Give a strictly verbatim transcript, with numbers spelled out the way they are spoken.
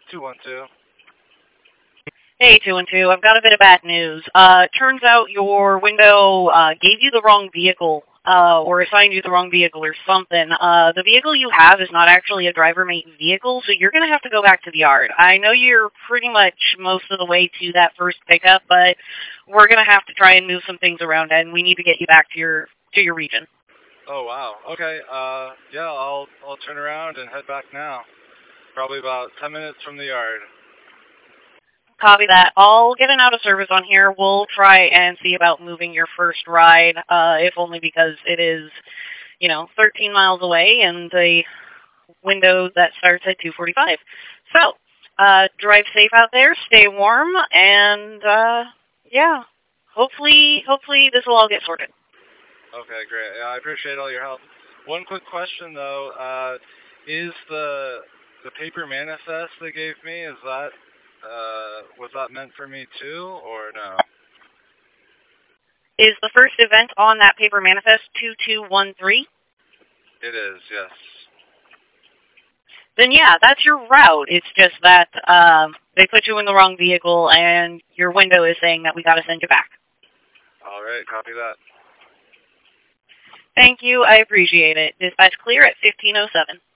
two one two. Hey, two and two. I've got a bit of bad news. Uh, turns out your window uh, gave you the wrong vehicle, uh, or assigned you the wrong vehicle or something. Uh, the vehicle you have is not actually a driver-mate vehicle, so you're going to have to go back to the yard. I know you're pretty much most of the way to that first pickup, but we're going to have to try and move some things around, and we need to get you back to your to your region. Oh wow. Okay. Uh, yeah, I'll I'll turn around and head back now. Probably about ten minutes from the yard. Copy that. I'll get an out of service on here. We'll try and see about moving your first ride, uh, if only because it is, you know, thirteen miles away and the window that starts at two forty-five. So, uh, drive safe out there, stay warm, and, uh, yeah, hopefully, hopefully this will all get sorted. Okay, great. Yeah, I appreciate all your help. One quick question though, uh, is the the paper manifest they gave me, is that uh was that meant for me too, or no? Is the first event on that paper manifest two two one three? It is, yes. Then yeah, that's your route. It's just that um, they put you in the wrong vehicle, and your window is saying that we got to send you back. All right, copy that. Thank you. I appreciate it. Dispatch clear at fifteen oh seven.